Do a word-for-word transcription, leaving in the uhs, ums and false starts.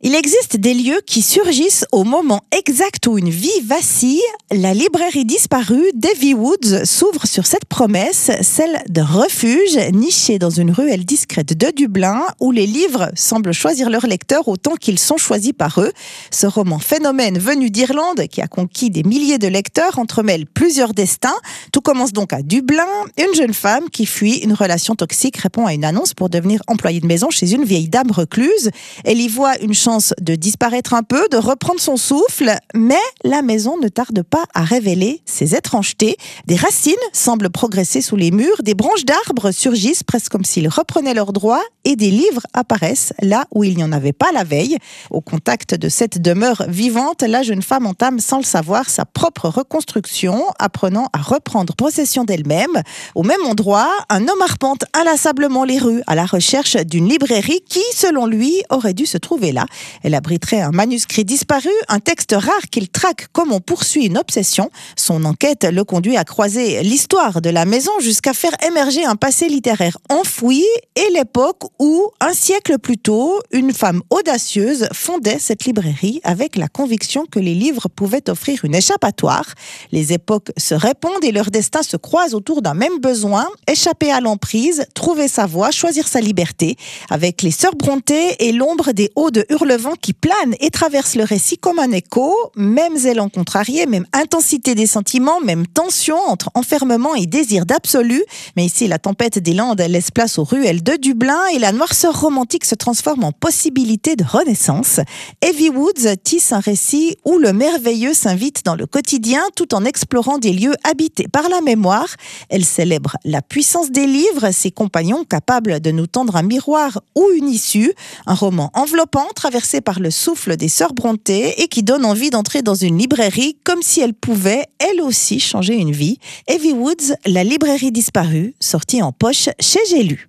Il existe des lieux qui surgissent au moment exact où une vie vacille. La librairie disparue d'Evie Woods s'ouvre sur cette promesse, celle d'un refuge niché dans une ruelle discrète de Dublin où les livres semblent choisir leurs lecteurs autant qu'ils sont choisis par eux. Ce roman phénomène venu d'Irlande, qui a conquis des milliers de lecteurs, entremêle plusieurs destins. Tout commence donc à Dublin. Une jeune femme qui fuit une relation toxique répond à une annonce pour devenir employée de maison chez une vieille dame recluse. Elle y voit une chance de disparaître un peu, de reprendre son souffle, mais la maison ne tarde pas à révéler ses étrangetés. Des racines semblent progresser sous les murs, des branches d'arbres surgissent presque comme s'ils reprenaient leurs droits et des livres apparaissent là où il n'y en avait pas la veille. Au contact de cette demeure vivante, la jeune femme entame sans le savoir sa propre reconstruction, apprenant à reprendre possession d'elle-même. Au même endroit, un homme arpente inlassablement les rues à la recherche d'une librairie qui, selon lui, aurait dû se trouver là. Elle abriterait un manuscrit disparu, un texte rare qu'il traque comme on poursuit une obsession. Son enquête le conduit à croiser l'histoire de la maison jusqu'à faire émerger un passé littéraire enfoui et l'époque où, un siècle plus tôt, une femme audacieuse fondait cette librairie avec la conviction que les livres pouvaient offrir une échappatoire. Les époques se répondent et leurs destins se croisent autour d'un même besoin, échapper à l'emprise, trouver sa voie, choisir sa liberté. Avec les sœurs Brontë et l'ombre des hauts de Hurlevent qui plane et traverse le récit comme un écho, même élan contrarié, même intensité des sentiments, même tension entre enfermement et désir d'absolu. Mais ici, la tempête des Landes laisse place aux ruelles de Dublin et la noirceur romantique se transforme en possibilité de renaissance. Evie Woods tisse un récit où le merveilleux s'invite dans le quotidien tout en explorant des lieux habités par la mémoire. Elle célèbre la puissance des livres, ses compagnons capables de nous tendre un miroir ou une issue. Un roman enveloppant, traversé par le souffle des sœurs Brontë et qui donne envie d'entrer dans une librairie comme si elle pouvait, elle aussi, changer une vie. Evie Woods, La librairie disparue, sortie en poche chez J'ai lu.